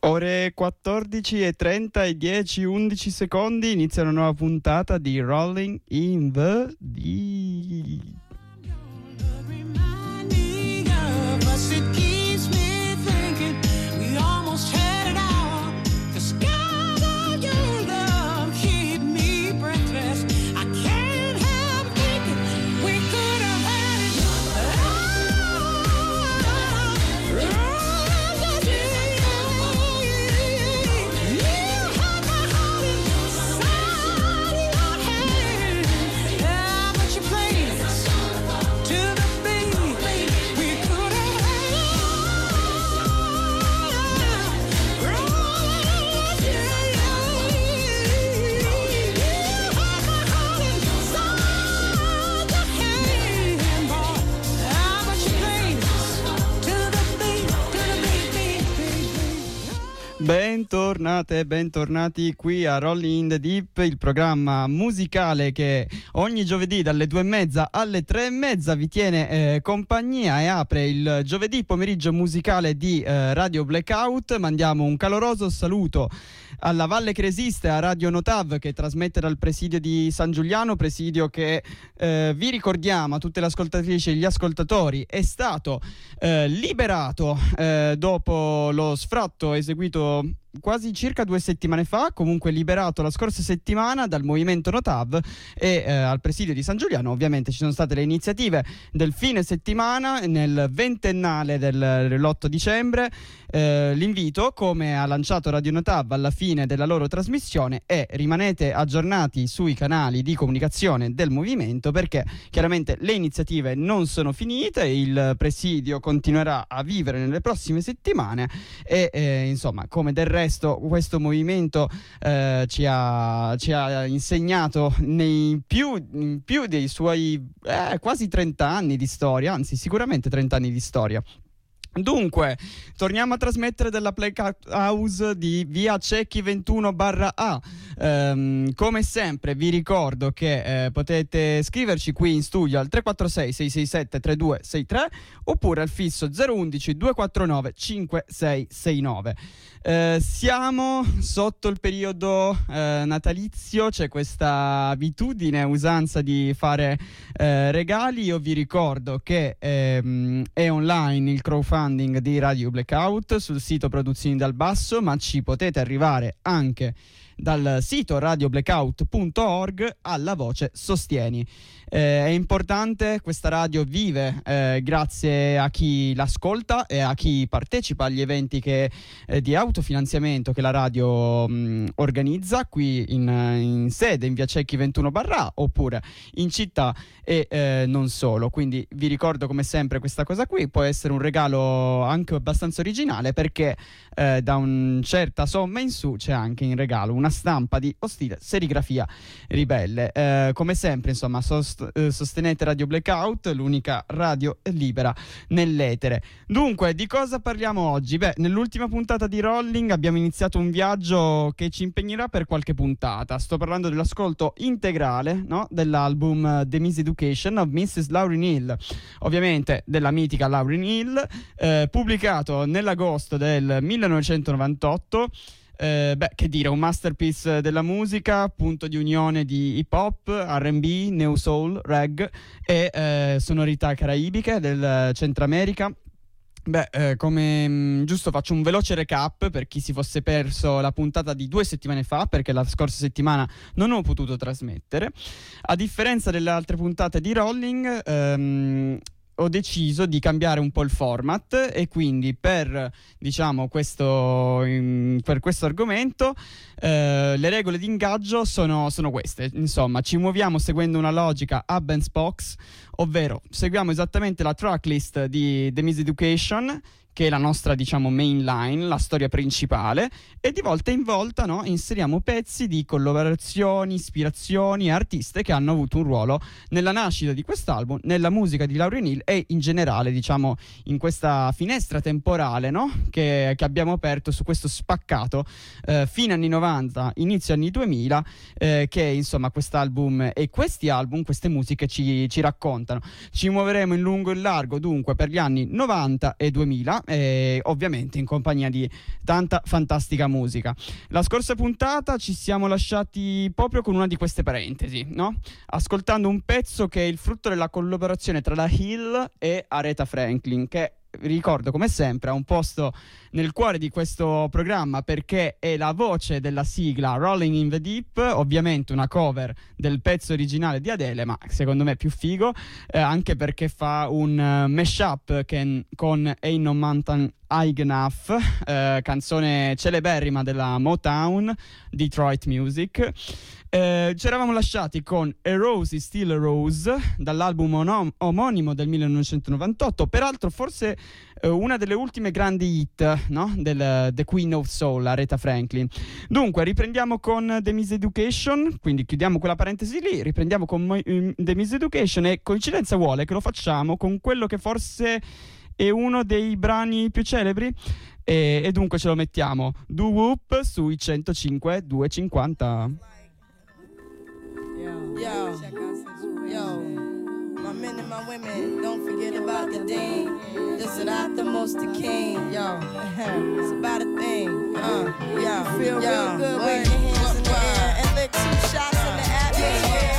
Ore 14:30 e 10-11 secondi, inizia una nuova puntata di Rolling in the Deep. Bentornate e bentornati qui a Rolling in the Deep, il programma musicale che ogni giovedì dalle 2:30 alle 3:30 vi tiene compagnia e apre il giovedì pomeriggio musicale di Radio Blackout. Mandiamo un caloroso saluto alla Valle che resiste, a Radio Notav che trasmette dal presidio di San Giuliano, presidio che vi ricordiamo a tutte le ascoltatrici e gli ascoltatori è stato liberato dopo lo sfratto eseguito quasi circa 2 settimane fa, comunque liberato la scorsa settimana dal movimento Notav e al presidio di San Giuliano. Ovviamente ci sono state le iniziative del fine settimana nel ventennale dell'8 dicembre. L'invito, come ha lanciato Radio Notav alla fine della loro trasmissione, è: rimanete aggiornati sui canali di comunicazione del movimento, perché chiaramente le iniziative non sono finite, il presidio continuerà a vivere nelle prossime settimane e insomma, come del resto questo movimento ci ha insegnato in più dei suoi quasi 30 anni di storia, anzi sicuramente 30 anni di storia. Dunque, torniamo a trasmettere dalla Playhouse di via Cecchi 21/A. Come sempre vi ricordo che potete scriverci qui in studio al 346 667 3263 oppure al fisso 011 249 5669. Siamo sotto il periodo natalizio, c'è questa abitudine, usanza di fare regali. Io vi ricordo che è online il crowdfunding di Radio Blackout sul sito Produzioni dal Basso, ma ci potete arrivare anche dal sito radioblackout.org alla voce Sostieni. È importante, questa radio vive grazie a chi l'ascolta e a chi partecipa agli eventi di autofinanziamento che la radio organizza qui in sede in via Cecchi 21/A oppure in città e non solo. Quindi vi ricordo come sempre questa cosa qui può essere un regalo anche abbastanza originale, perché da una certa somma in su c'è anche in regalo una stampa di Ostile Serigrafia Ribelle. Come sempre, insomma, sostenete Radio Blackout, l'unica radio libera nell'etere. Dunque, di cosa parliamo oggi? Beh, nell'ultima puntata di Rolling abbiamo iniziato un viaggio che ci impegnerà per qualche puntata. Sto parlando dell'ascolto integrale, no? Dell'album The Miseducation of Mrs. Lauryn Hill, ovviamente della mitica Lauryn Hill, pubblicato nell'agosto del 1998. Che dire, un masterpiece della musica, punto di unione di hip hop, R&B, neo soul, reggae e sonorità caraibiche del Centro America. Come giusto faccio un veloce recap per chi si fosse perso la puntata di 2 settimane fa, perché la scorsa settimana non ho potuto trasmettere. A differenza delle altre puntate di Rolling, ho deciso di cambiare un po' il format e quindi per questo argomento le regole di ingaggio sono queste. Insomma, ci muoviamo seguendo una logica hub and spokes, ovvero seguiamo esattamente la tracklist di The Miseducation, che è la nostra, main line, la storia principale, e di volta in volta, no, inseriamo pezzi di collaborazioni, ispirazioni e artiste che hanno avuto un ruolo nella nascita di quest'album, nella musica di Lauryn Hill e in generale, in questa finestra temporale, no, che abbiamo aperto su questo spaccato fine anni 90, inizio anni 2000, che insomma quest'album e questi album, queste musiche ci raccontano. cantano. Ci muoveremo in lungo e in largo dunque per gli anni 90 e 2000 e ovviamente in compagnia di tanta fantastica musica. La scorsa puntata ci siamo lasciati proprio con una di queste parentesi, no? Ascoltando un pezzo che è il frutto della collaborazione tra la Hill e Aretha Franklin, che ricordo come sempre ha un posto nel cuore di questo programma perché è la voce della sigla Rolling in the Deep, ovviamente una cover del pezzo originale di Adele, ma secondo me più figo, anche perché fa un mashup con Ain't No Mountain High Enough, canzone celeberrima della Motown, Detroit Music. Ci eravamo lasciati con A Rose is Still a Rose dall'album omonimo del 1998, peraltro forse una delle ultime grandi hit, no? Del The Queen of Soul, Aretha Franklin. Dunque riprendiamo con The Miseducation, quindi chiudiamo quella parentesi lì, riprendiamo con The Miseducation e coincidenza vuole che lo facciamo con quello che forse è uno dei brani più celebri e dunque ce lo mettiamo Do Whoop sui 105 250. Yo, my men and my women, don't forget about the dean. This is not the most the king. Yo, it's about a thing. Yo, feel real good with your hands in the air and lick 2 shots in the atmosphere.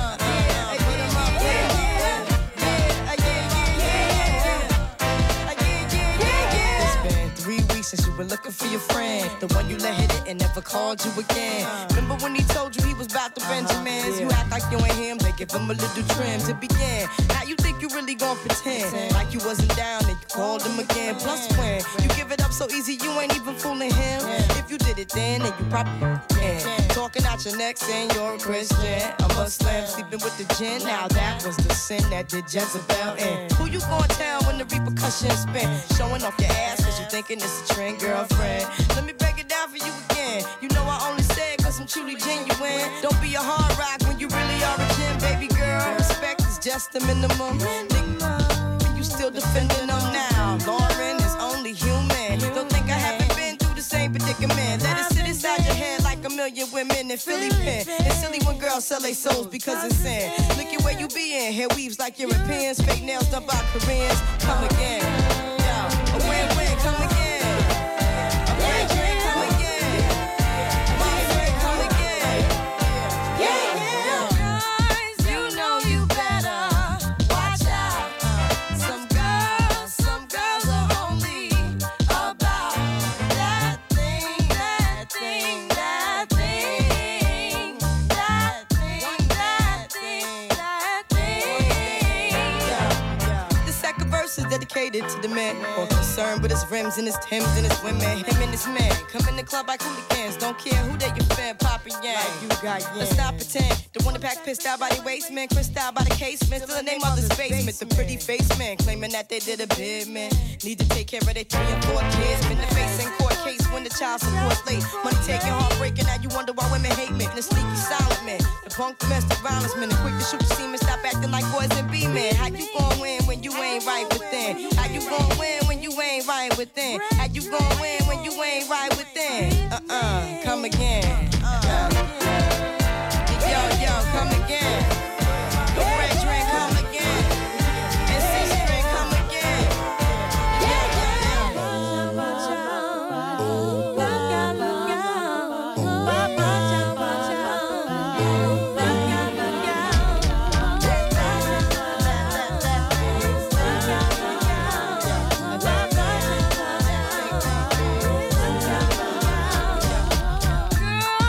Since you were looking for your friend, the one you let hit it and never called you again. Remember when he told you he was about to Benjamins? You act like you ain't him, they give him a little trim to begin. Now you think you really gon' pretend like you wasn't down and you called him again. Plus when you give it up so easy, you ain't even fooling him. If you did it then you probably can. Talking out your neck saying you're a Christian, a Muslim, sleeping with the gin. Now that was the sin that did Jezebel in. Who you gon' tell when the repercussions spin? Showing off your ass cause you thinking it's a trend, girlfriend. Let me break it down for you again. You know I only say it cause I'm truly genuine. Don't be a hard rock when you really are a gem, baby girl. Respect is just the minimum. Nigga, you still defending them now. Lauren is only human. Don't think I haven't been through the same predicament. Let it sit inside your head like a million women in Philly pen. It's silly when girls sell their souls because it's sin. Look at where you be in. Hair weaves like Europeans. Fake nails done by Koreans. Come again. Yo, a win-win, come again. Dedicated to the man, more concerned with his rims and his Timbs and his women. Him and his man come in the club like hooligans. Don't care who they your fan, Papa Yang. Like you got yang. Let's not pretend. The one that pack pissed out by the waist, man. Crissed out by the casement. Still the name of the basement. The pretty face man claiming that they did a bid, man. Need to take care of their 3 and 4 kids. Been the face in court case when the child support's late. Money taking, heartbreaking. Now you wonder why women hate men. The sneaky silent man. The punk domestic violence man. The quick to shoot the semen. Stop acting like boys and be men. How you gon' win when you ain't right within? How you gon' win when you ain't right within? How you gon' win when you ain't right within? Come again. Yo, come again. The red drink, come again. And six drink, come again. Girl,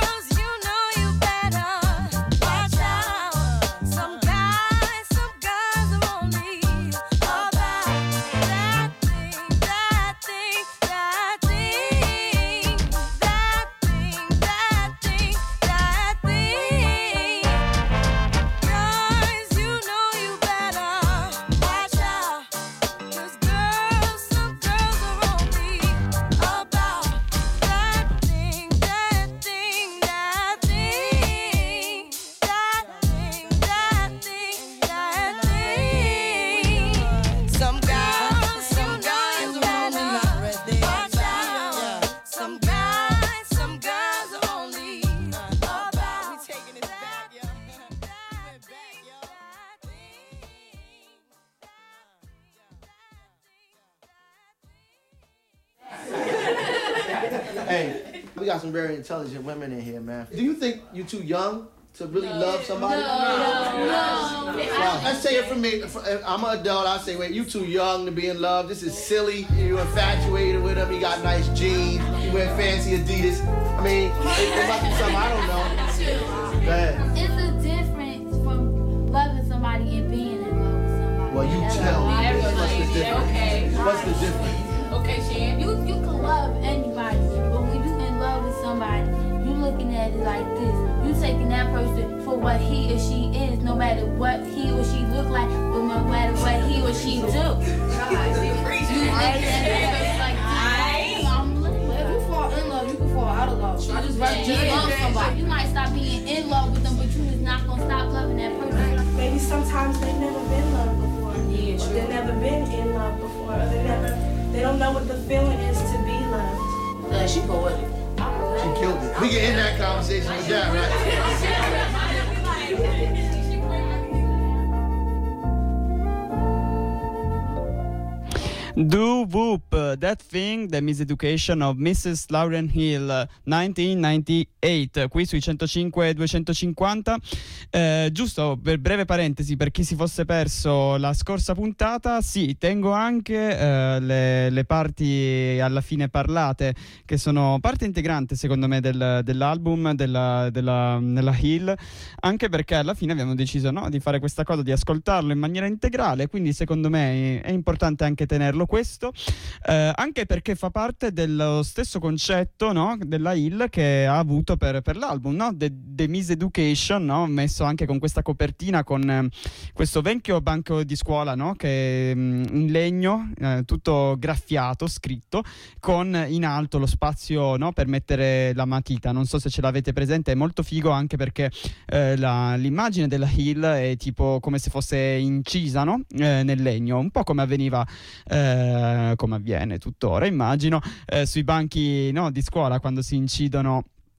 Hey, we got some very intelligent women in here, man. Do you think you're too young to really love somebody? No. Let's say it for me. I'm an adult. I say, wait, you too young to be in love. This is silly. You're infatuated with him. He got nice jeans. He wear fancy Adidas. I mean, it must be something I don't know. Go ahead. It's a difference from loving somebody and being in love with somebody. Well, you tell me. What's the difference? Okay. What's the difference? Okay, Shan. You can love anybody, but when you in love with somebody, you looking at it like this. You taking that person for what he or she is, no matter what he or she look like, but no matter what he or she do. If you fall in love, you can fall out of love. You just love somebody. You might stop being in love with them, but you just not gonna stop loving that person. Maybe sometimes they've never been loved before. Yeah, or they've never been in love before. Or they don't know what the feeling is to be loved. She poetic. She killed it. We can end that conversation with that, right? Do Whoop, That Thing, The Miseducation of Mrs. Lauryn Hill, 1998, qui sui 105-250. Giusto, per breve parentesi, per chi si fosse perso la scorsa puntata, sì, tengo anche le parti alla fine parlate, che sono parte integrante secondo me dell'album nella Hill, anche perché alla fine abbiamo deciso, no, di fare questa cosa, di ascoltarlo in maniera integrale, quindi secondo me è importante anche tenerlo questo, anche perché fa parte dello stesso concetto, no, della Hill che ha avuto per l'album, no? The Miseducation, no? Messo anche con questa copertina con questo vecchio banco di scuola, no? Che in legno, tutto graffiato, scritto, con in alto lo spazio, no? Per mettere la matita. Non so se ce l'avete presente, è molto figo anche perché l'immagine della Hill è tipo come se fosse incisa, no? Nel legno, un po' come avveniva come avviene tuttora, immagino, sui banchi, no, di scuola quando si incidono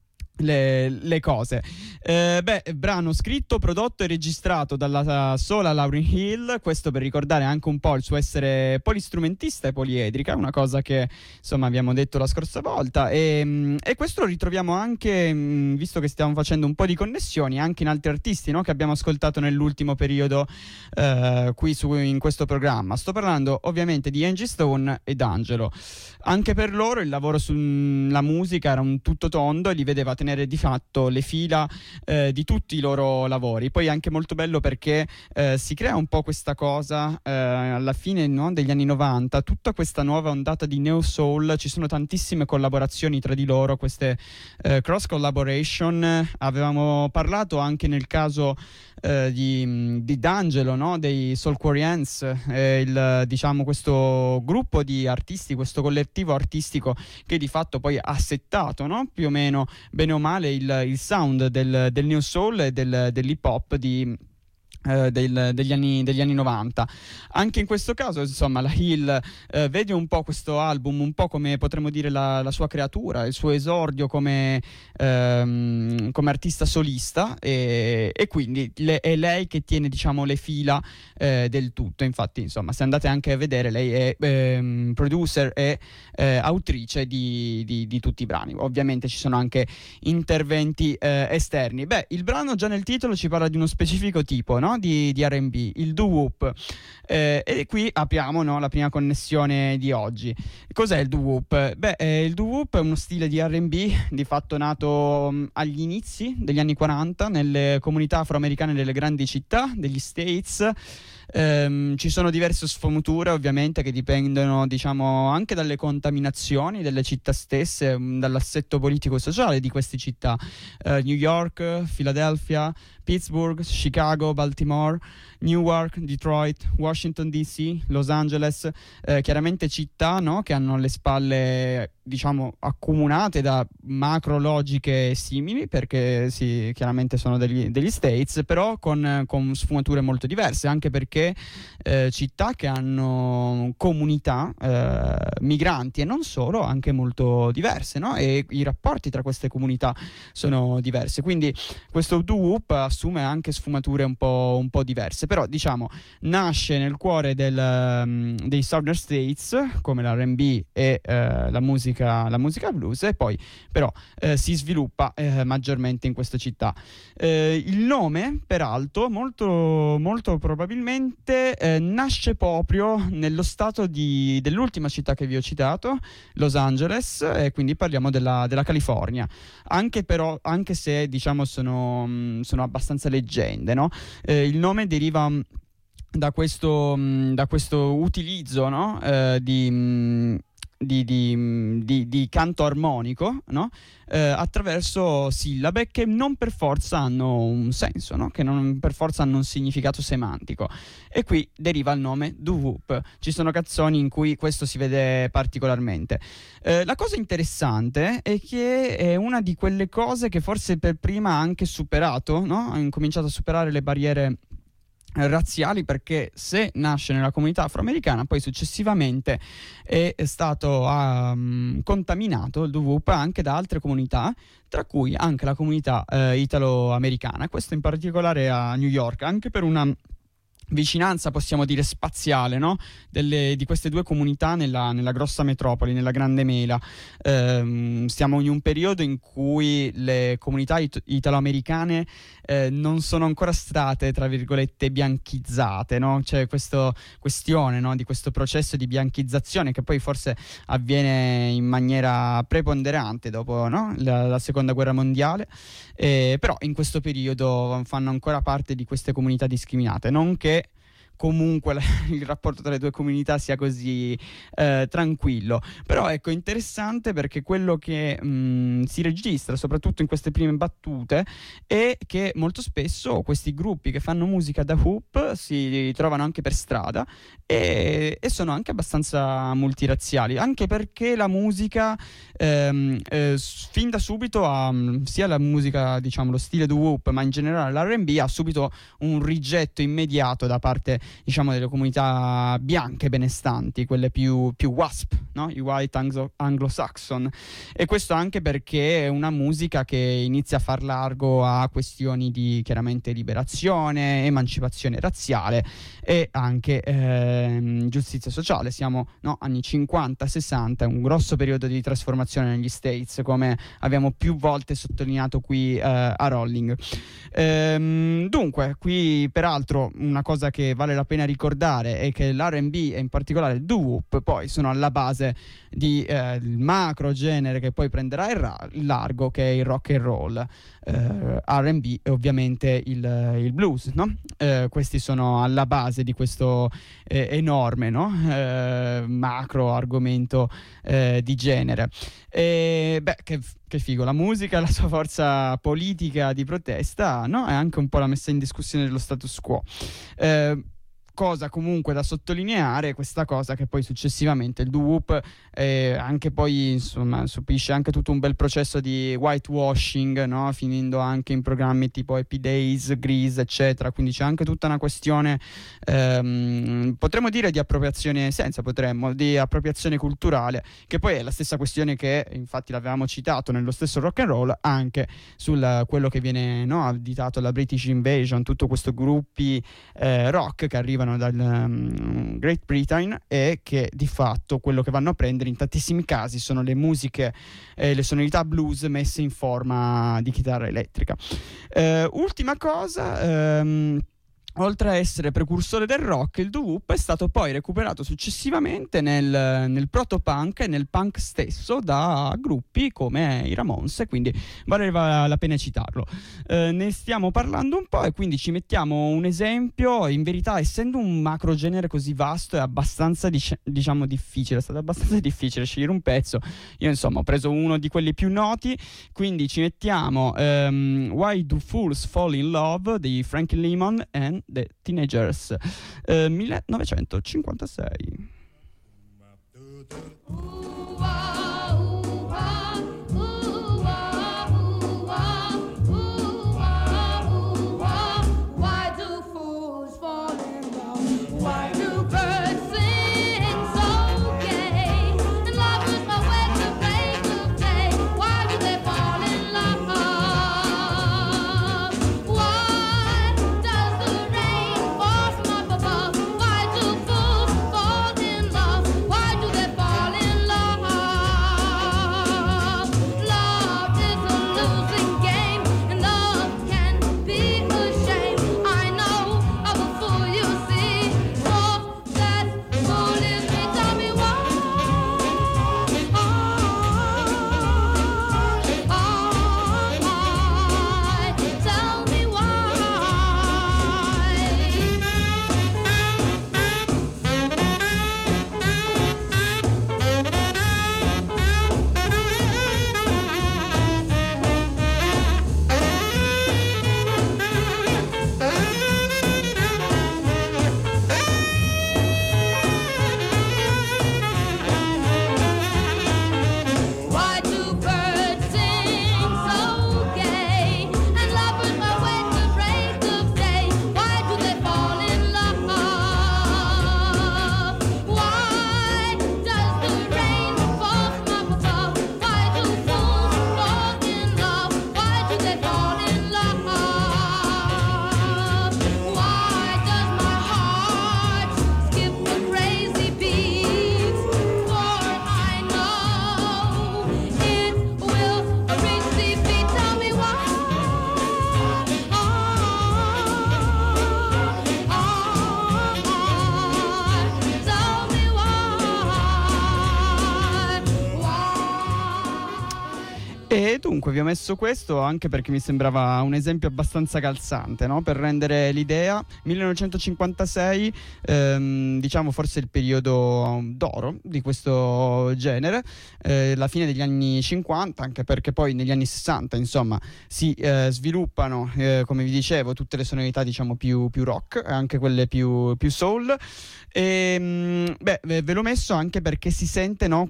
le cose. Brano scritto, prodotto e registrato dalla sola Lauryn Hill, questo per ricordare anche un po' il suo essere polistrumentista e poliedrica, una cosa che insomma abbiamo detto la scorsa volta, e questo lo ritroviamo anche, visto che stiamo facendo un po' di connessioni, anche in altri artisti, no, che abbiamo ascoltato nell'ultimo periodo qui in questo programma. Sto parlando ovviamente di Angie Stone ed Angelo. Anche per loro il lavoro sulla musica era un tutto tondo e li vedeva tenere di fatto le fila di tutti i loro lavori. Poi è anche molto bello perché si crea un po' questa cosa alla fine, no, degli anni 90, tutta questa nuova ondata di neo soul, ci sono tantissime collaborazioni tra di loro, queste cross collaboration. Avevamo parlato anche nel caso di D'Angelo, no? Dei Soulquarians, diciamo questo gruppo di artisti, questo collettivo artistico che di fatto poi ha settato, no? Più o meno bene o male il sound del new soul e dell'hip hop degli anni 90. Anche in questo caso insomma la Hill vede un po' questo album un po' come potremmo dire la sua creatura, il suo esordio come artista solista, e quindi è lei che tiene, diciamo, le fila del tutto. Infatti insomma, se andate anche a vedere, lei è producer e autrice di tutti i brani. Ovviamente ci sono anche interventi esterni. Il brano già nel titolo ci parla di uno specifico tipo, no? Di R&B, il doo-wop, e qui apriamo, no, la prima connessione di oggi. Cos'è il doo-wop? Il doo-wop è uno stile di R&B di fatto nato agli inizi degli anni 40 nelle comunità afroamericane delle grandi città degli States. Ci sono diverse sfumature ovviamente che dipendono, diciamo, anche dalle contaminazioni delle città stesse, dall'assetto politico e sociale di queste città. New York, Philadelphia, Pittsburgh, Chicago, Baltimore, Newark, Detroit, Washington DC, Los Angeles, chiaramente città, no, che hanno le spalle, diciamo, accomunate da macro logiche simili, perché sì, chiaramente sono degli States, però con sfumature molto diverse, anche perché anche città che hanno comunità migranti e non solo, anche molto diverse, no? E i rapporti tra queste comunità sono diverse, quindi questo doo-wop assume anche sfumature un po' diverse, però diciamo nasce nel cuore dei Southern States come l'R&B e la musica blues, e poi però si sviluppa maggiormente in questa città. Il nome, peraltro, molto, molto probabilmente nasce proprio nello stato dell'ultima città che vi ho citato, Los Angeles, e quindi parliamo della California, anche se diciamo sono abbastanza leggende, no? Il nome deriva da questo utilizzo, no? Di canto armonico, no? Attraverso sillabe che non per forza hanno un senso, no? Che non per forza hanno un significato semantico, e qui deriva il nome doo-wop. Ci sono canzoni in cui questo si vede particolarmente. La cosa interessante è che è una di quelle cose che forse per prima ha anche superato, no? Ha incominciato a superare le barriere razziali, perché se nasce nella comunità afroamericana, poi successivamente è stato contaminato il doo-wop anche da altre comunità, tra cui anche la comunità italo-americana, questo in particolare a New York, anche per una vicinanza, possiamo dire, spaziale, no? Di queste due comunità nella grossa metropoli, nella grande mela. Siamo in un periodo in cui le comunità italoamericane non sono ancora state, tra virgolette, bianchizzate, no? C'è questa questione, no? Di questo processo di bianchizzazione che poi forse avviene in maniera preponderante dopo, no? la seconda guerra mondiale, però in questo periodo fanno ancora parte di queste comunità discriminate, non che comunque il rapporto tra le due comunità sia così tranquillo, però ecco, interessante perché quello che si registra soprattutto in queste prime battute è che molto spesso questi gruppi che fanno musica da hoop si trovano anche per strada e sono anche abbastanza multirazziali, anche perché la musica fin da subito sia la musica, diciamo lo stile doo-wop, ma in generale l'R&B ha subito un rigetto immediato da parte, diciamo, delle comunità bianche benestanti, quelle più WASP, no? I White Anglo-Saxon, e questo anche perché è una musica che inizia a far largo a questioni di, chiaramente, liberazione, emancipazione razziale e anche giustizia sociale. Siamo, no, anni 50-60, un grosso periodo di trasformazione negli States, come abbiamo più volte sottolineato qui a Rolling. Dunque, qui peraltro una cosa che vale la pena ricordare è che l'R&B e in particolare il doo-wop poi sono alla base di il macro genere che poi prenderà il largo, che è il rock and roll, R&B e ovviamente il blues, no? Questi sono alla base di questo enorme, no? Macro argomento di genere. Che figo, la musica, la sua forza politica di protesta, no? È anche un po' la messa in discussione dello status quo. Cosa comunque da sottolineare, questa cosa che poi successivamente il doo-wop anche poi, insomma, subisce anche tutto un bel processo di whitewashing, no? Finendo anche in programmi tipo Happy Days, Grease, eccetera. Quindi c'è anche tutta una questione, potremmo dire di appropriazione, di appropriazione culturale, che poi è la stessa questione che infatti l'avevamo citato nello stesso rock and roll, anche sul quello che viene, no, additato alla British Invasion, tutto questo gruppi rock che arrivano dal Great Britain e che di fatto quello che vanno a prendere in tantissimi casi sono le musiche, le sonorità blues messe in forma di chitarra elettrica. Ultima cosa, oltre a essere precursore del rock, il doo-wop è stato poi recuperato successivamente nel proto-punk e nel punk stesso da gruppi come i Ramones, quindi valeva la pena citarlo. Ne stiamo parlando un po' e quindi ci mettiamo un esempio. In verità, essendo un macro genere così vasto, è abbastanza diciamo difficile, è stato abbastanza difficile scegliere un pezzo. Io insomma ho preso uno di quelli più noti, quindi ci mettiamo Why Do Fools Fall in Love di Frankie Lymon and The Teenagers, 1956. Why do fools fall in love? E dunque vi ho messo questo anche perché mi sembrava un esempio abbastanza calzante, no? Per rendere l'idea. 1956, diciamo forse il periodo d'oro di questo genere, la fine degli anni 50, anche perché poi negli anni 60 insomma si sviluppano, come vi dicevo, tutte le sonorità diciamo più rock, anche quelle più soul. E ve l'ho messo anche perché si sente, no,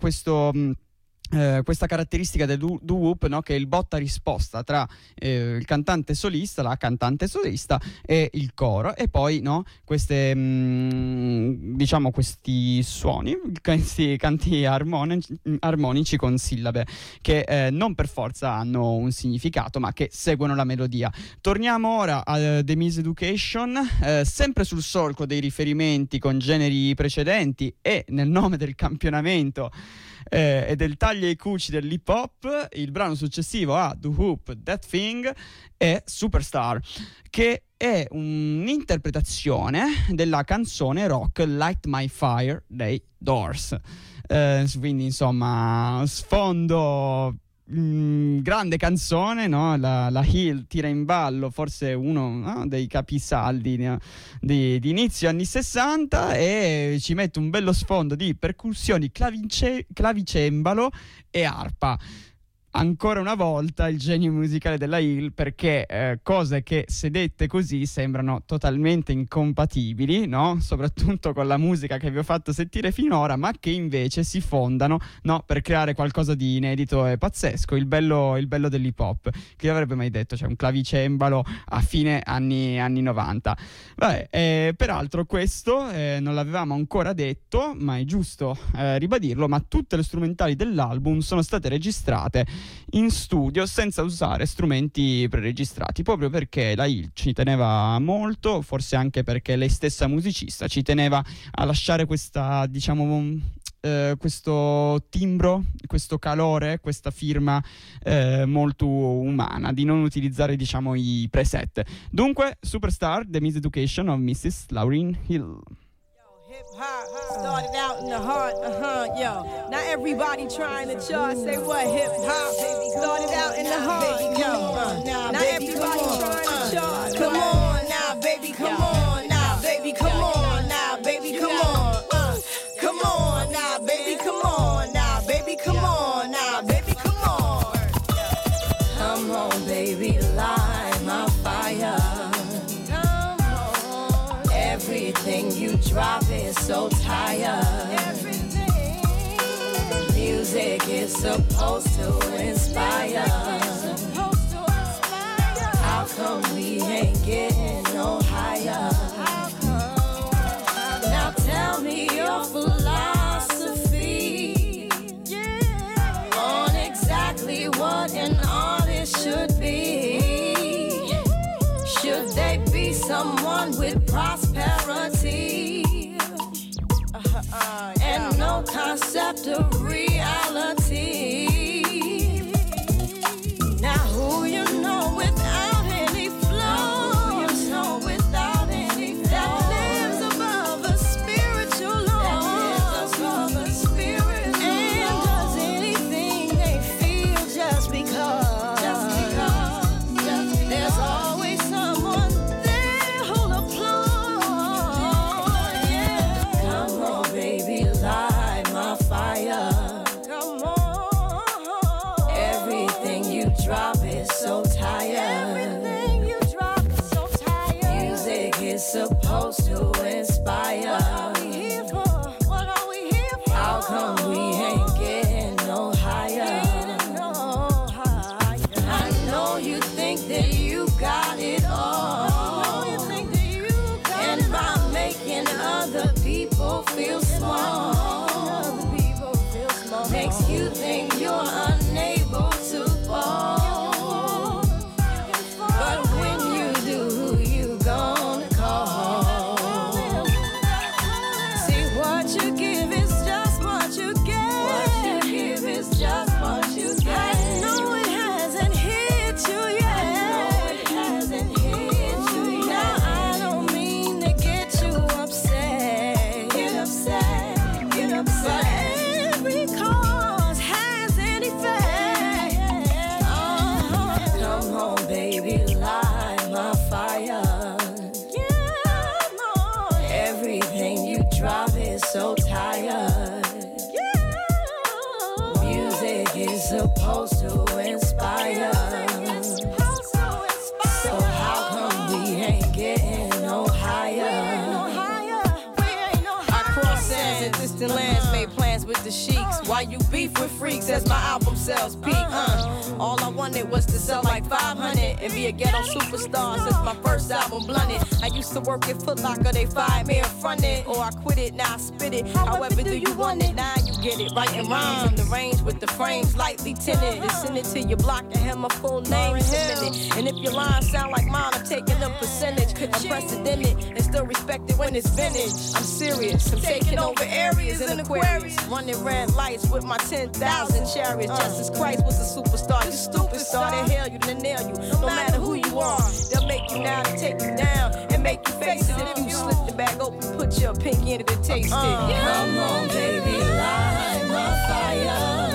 questa caratteristica del doo-wop, no? Che è il botta risposta tra il cantante solista, la cantante solista e il coro, e poi, no, queste diciamo questi suoni, questi canti armonici con sillabe che non per forza hanno un significato ma che seguono la melodia. Torniamo ora a The Miseducation, sempre sul solco dei riferimenti con generi precedenti e nel nome del campionamento e del taglia e cuci dell'hip hop. Il brano successivo a The Hoop That Thing è Superstar, che è un'interpretazione della canzone rock Light My Fire dei Doors. Quindi insomma sfondo, grande canzone, no? La Hill tira in ballo forse uno, no, dei capisaldi di inizio anni 60 e ci mette un bello sfondo di percussioni, clavicembalo e arpa. Ancora una volta il genio musicale della Hill, perché cose che se dette così sembrano totalmente incompatibili, no? Soprattutto con la musica che vi ho fatto sentire finora, ma che invece si fondano, no? Per creare qualcosa di inedito e pazzesco. Il bello dell'hip hop. Chi avrebbe mai detto? C'è un clavicembalo a fine anni 90. Vabbè, peraltro questo non l'avevamo ancora detto, ma è giusto ribadirlo, ma tutte le strumentali dell'album sono state registrate in studio senza usare strumenti preregistrati, proprio perché la Hill ci teneva molto, forse anche perché lei stessa musicista ci teneva a lasciare questa, diciamo, questo timbro, questo calore, questa firma molto umana, di non utilizzare diciamo i preset. Dunque Superstar, The Miseducation of Mrs. Lauryn Hill. Hip-hop started out in the heart, yo. Not everybody trying to chart, say what? Hip-hop started out in the heart, yo. Not everybody trying to chart. Come on now, baby, come on now, baby, come on now, baby, come on. Come on now, baby, come on now, baby, come on now, baby, come on. Come on, baby, light my fire. Everything you drop is so tired. Music is supposed to inspire. How come we ain't getting no higher? Now tell me your philosophy on exactly what an artist should be. Should they be someone with prosperity and no concept of reality? Now who you know without any flow, you know without any flow, that lives above a spiritual law, and does anything they feel just because. There's always someone there who'll applaud. Yeah. Come on, baby, light my fire. Come on. Everything you drop is so tired. Everything you drop is so tired. Music is supposed to inspire. What are we here for? How come we ain't getting no higher? I know you think that you got it all, and by making other people feel small, makes you think you're unable to fall. But when you do, who you gonna call? See, what you give is just what you get. What you give is just what you get. I know it hasn't hit you yet. Now I don't mean to get you upset. Get upset. But every cause has an effect. is supposed to inspire. So how come we ain't getting no higher? I cross sands in distant lands, made plans with the sheiks. Why you beef with freaks as my album sells peak? All I wanted was to sell like 500 and be a ghetto superstar since my first album Blunted. I used to work at Foot Locker, they fired me in front it, or I quit it, now I spit it. However do you want it? Now you get it. Writing rhymes in the range with the frames lightly tinted. And send it to your block and have my full name submitted. And if your lines sound like mine, I'm taking a percentage. Unprecedented and still respected when it's vintage. I'm serious, I'm taking over areas in Aquarius. Running red lights with my 10,000 chariots. Jesus Christ was a superstar. You stupid star, they hail you, they nail you. No matter who you are, they'll make you now to take you down and make you face it. If you slip the bag open, put your pinky in it to taste it. Come on, baby, light my fire.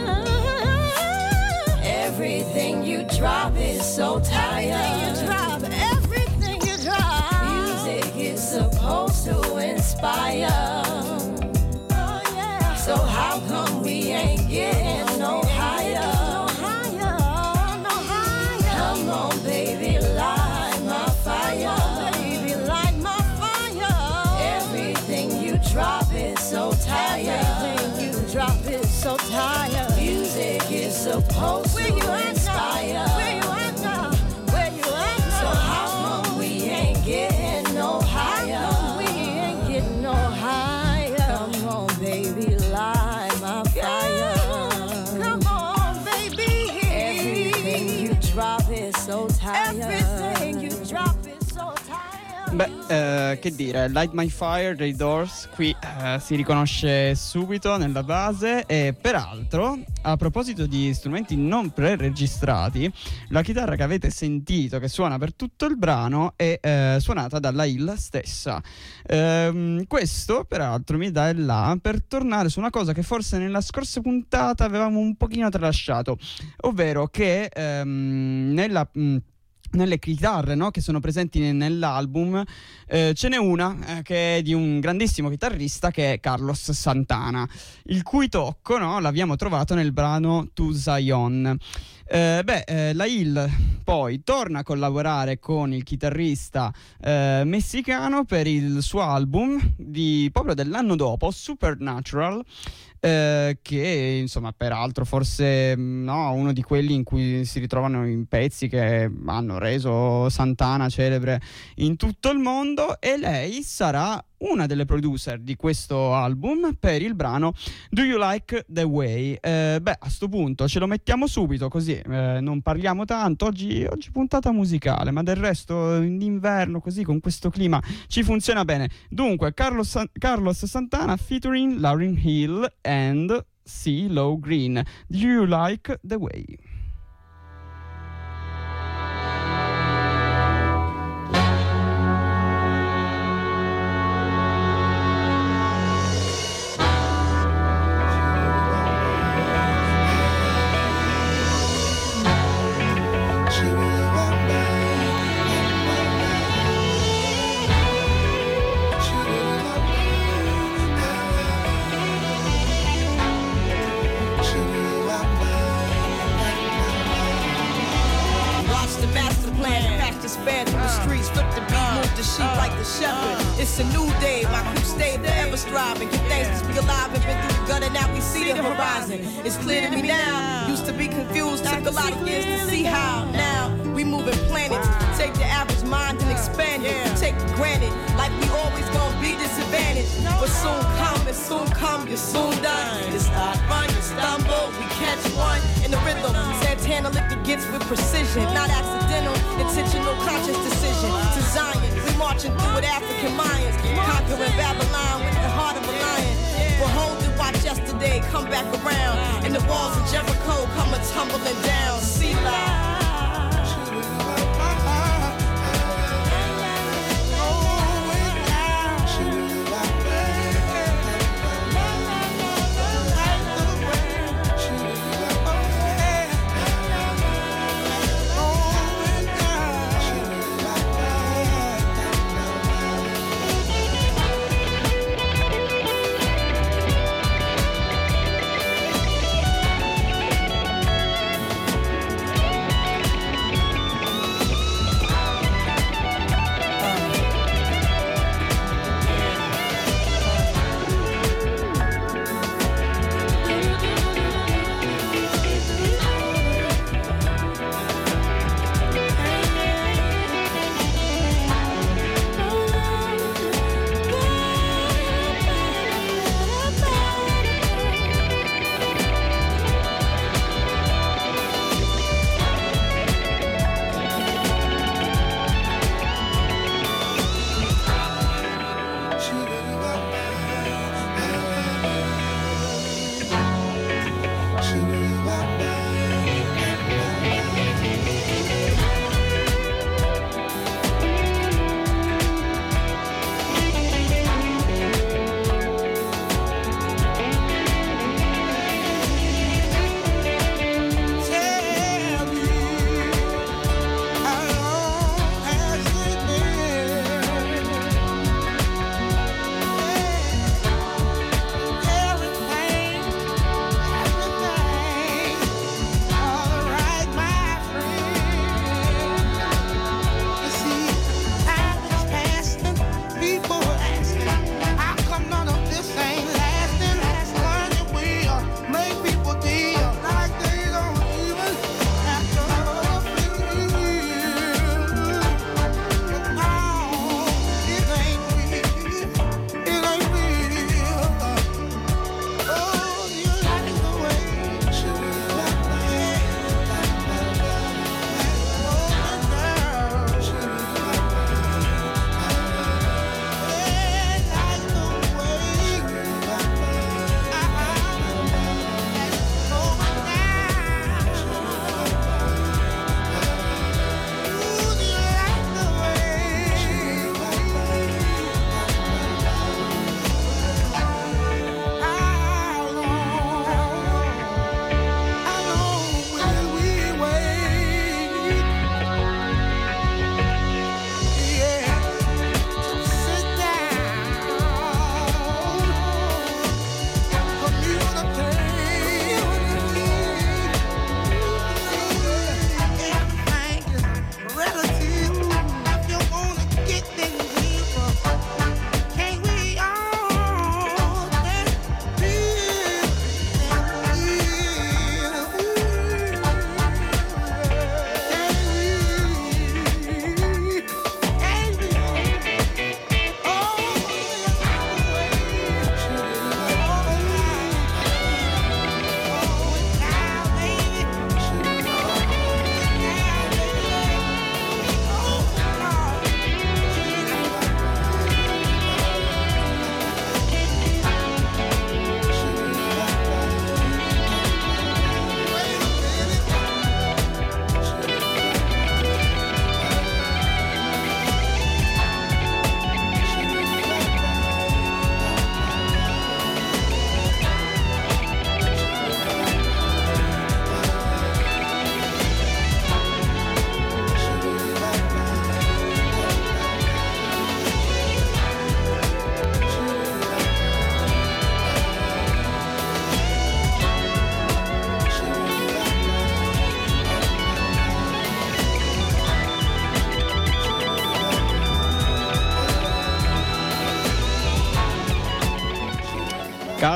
Everything you drop is so tired. Everything you drop. Music is supposed to inspire. So how come we ain't getting no higher? Come on, baby, light my fire. Baby, light my fire. Everything you drop is so tired. Everything you drop is so tired. Music is supposed to inspire. Where you at now? Where you at now? So how come we ain't getting no higher? We ain't getting no higher. Come on, baby, light my fire. Come on, baby. Everything you drop is so tired. Everything you drop is so tired. Beh, che dire, Light My Fire dei Doors qui si riconosce subito nella base. E peraltro, a proposito di strumenti non pre-registrati, la chitarra che avete sentito che suona per tutto il brano è suonata dalla Hill stessa. Questo peraltro mi dà il là per tornare su una cosa che forse nella scorsa puntata avevamo un pochino tralasciato, ovvero che nelle chitarre, no, che sono presenti nell'album, ce n'è una che è di un grandissimo chitarrista che è Carlos Santana, il cui tocco, no, l'abbiamo trovato nel brano To Zion. La Hill poi torna a collaborare con il chitarrista messicano per il suo album proprio dell'anno dopo, Supernatural, che insomma peraltro forse uno di quelli in cui si ritrovano in pezzi che hanno reso Santana celebre in tutto il mondo, e lei sarà una delle producer di questo album per il brano Do You Like The Way. A sto punto ce lo mettiamo subito, così non parliamo tanto. Oggi puntata musicale, ma del resto in inverno così con questo clima ci funziona bene. Dunque Carlos Santana featuring Lauryn Hill and CeeLo Green, Do You Like The Way? It's a new day, my crew stay forever striving. Give thanks to be alive and been through the gutter, now we see the horizon. It's clear to me now, used to be confused, took a lot of years to see how. Now, we moving planets, take the average mind and expand it. Take it granted, like we always gonna be disadvantaged. But soon come, you're soon done. You start, run, you stumble, we catch one in the rhythm. Santana lick the gets with precision, not accidental, intentional, conscious decision. To Zion, we marching through with African Mayans, conquering Babylon with the heart of a lion. Behold and watch yesterday come back around, and the walls of Jericho come tumbling down. See loud.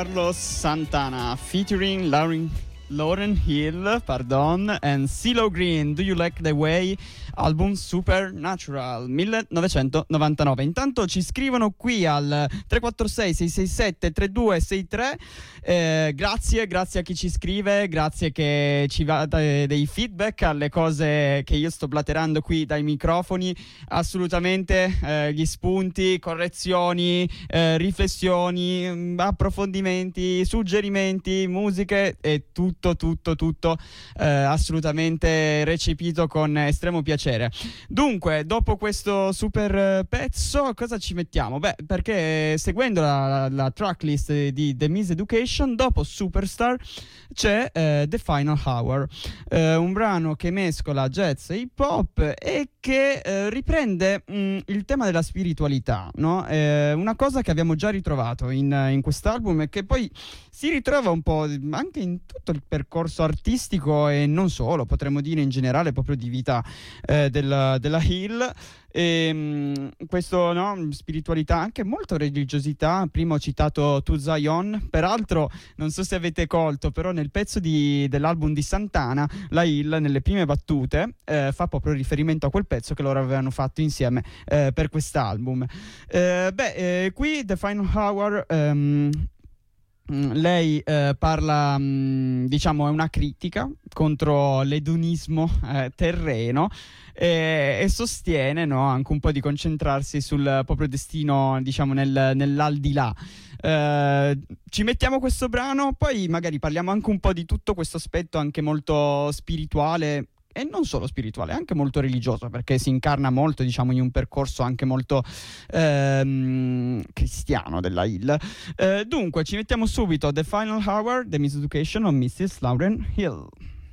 Carlos Santana featuring Lauryn Hill, and CeeLo Green, Do You Like the Way, album Supernatural 1999. Intanto ci scrivono qui al 346 667 3263. Grazie a chi ci scrive, grazie che ci date dei feedback alle cose che io sto blaterando qui dai microfoni. Assolutamente gli spunti, correzioni, riflessioni, approfondimenti, suggerimenti, musiche e tutto assolutamente recepito con estremo piacere. Dunque, dopo questo super pezzo, cosa ci mettiamo? Beh, perché seguendo la tracklist di The Miseducation, dopo Superstar c'è The Final Hour, un brano che mescola jazz e hip hop e che riprende il tema della spiritualità, no? Una cosa che abbiamo già ritrovato in quest'album e che poi si ritrova un po' anche in tutto il percorso artistico e non solo, potremmo dire in generale proprio di vita della Hill. Questo, no, spiritualità, anche molto religiosità. Prima ho citato To Zion, peraltro non so se avete colto, però nel pezzo dell'album di Santana la Hill nelle prime battute fa proprio riferimento a quel pezzo che loro avevano fatto insieme per quest'album. Qui The Final Hour, lei parla, diciamo, è una critica contro l'edonismo terreno e sostiene, no, anche un po' di concentrarsi sul proprio destino, diciamo, nell'aldilà. Ci mettiamo questo brano, poi magari parliamo anche un po' di tutto questo aspetto anche molto spirituale e non solo spirituale, anche molto religioso, perché si incarna molto, diciamo, in un percorso anche molto cristiano della Hill. Dunque ci mettiamo subito The Final Hour, The Miseducation of Mrs. Lauryn Hill.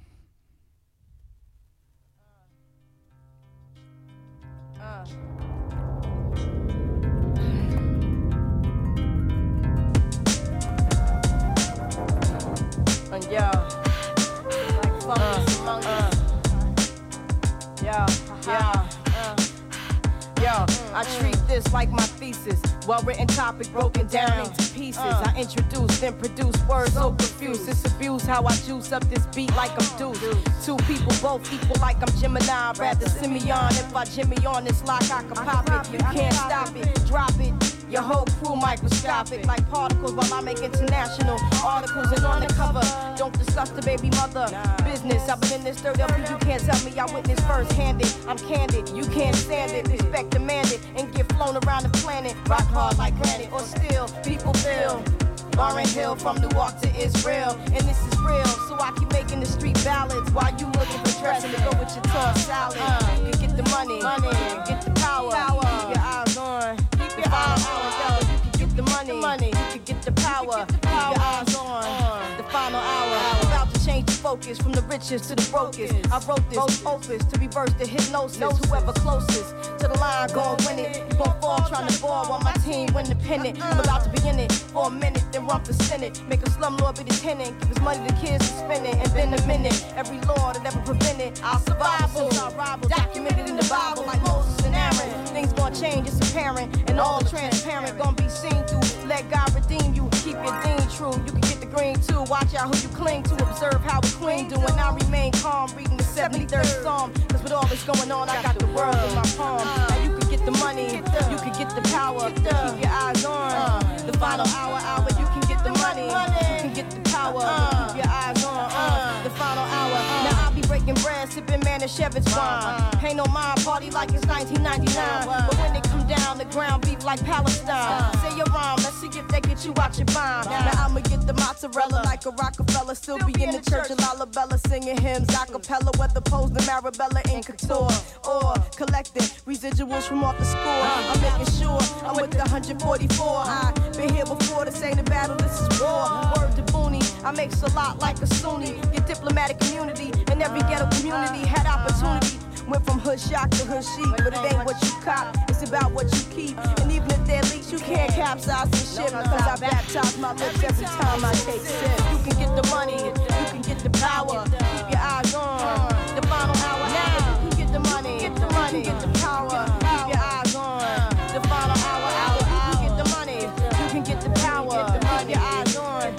I treat this like my thesis. Well-written topic broken down into pieces. I introduce, then produce words so profuse. It's abuse how I juice up this beat like I'm Deuce. Two people both equal like I'm Gemini. I'd rather Simeon. If I Jimmy on this lock, I can pop it. You can't stop it, drop it. Your whole crew microscopic like particles while I make international articles and on the cover. Don't discuss the baby mother business. I've been in this dirt up, you can't tell me I witnessed first-handed. I'm candid, you can't stand it. Respect demanded and get flown around the planet. Rock hard like granite or steel. People feel Lauryn Hill from Newark to Israel, and this is real. So I keep making the street ballads while you looking for dressing to go with your tossed salad. You can get the money, you can get the power. Keep your eyes on. Keep your eyes on. You can get the money, you can get the power. Keep your eyes on. The final hour. About to change the focus from the richest to the brokest. I wrote this opus to reverse the hypnosis. Whoever closest to the line gon' win it. You gon' fall trying to ball while my team win the pennant. I'm about to be in it for a minute, then run for Senate. Make a slumlord be the tenant. Give his money to kids to spend it. And then a minute, every law that ever prevented, I'll survive. Documented in the Bible like Moses and Aaron. Things gon' change, it's apparent. And all transparent, gon' be seen through. Let God redeem you, keep your dean true. You can get the green too, watch out who you cling to. Observe how the queen do, and I remain calm. Reading the 73rd Psalm. Cause with all this going on, I got the world in my palm. Now you can get the money, you can get the power. Keep your eyes on the final hour. You can get the money, you can get the power. Keep your eyes on the final hour. Now I'll be breaking bread, sipping Manischewitz wine. Pay no mind, party like it's 1999. But when they come down, the ground beef like Palestine. Say your rhyme, let's see if they get you out your mind. Now I'ma get the mozzarella like a Rockefeller. Still be in the church of Lalabella singing hymns a cappella. Whether posed in Marabella in couture or collecting residuals from off the score. I'm making sure I'm with the 144. I've been here before, this ain't a battle, this is war. Word to Booney, I makes a lot like a Sunni. Get diplomatic community, and every ghetto community had opportunity. Went from hood shock to hood chic, but it ain't what you cop, it's about what you keep. And even if they're leaks, you can't capsize the ship. Cause I baptize my lips every time I take sip. You can get the money, you can get the power. Keep your eyes on the final hour. Now you can get the money, you can get the power. Keep your eyes on the final hour. You can get the money, you can get the power. Keep your eyes on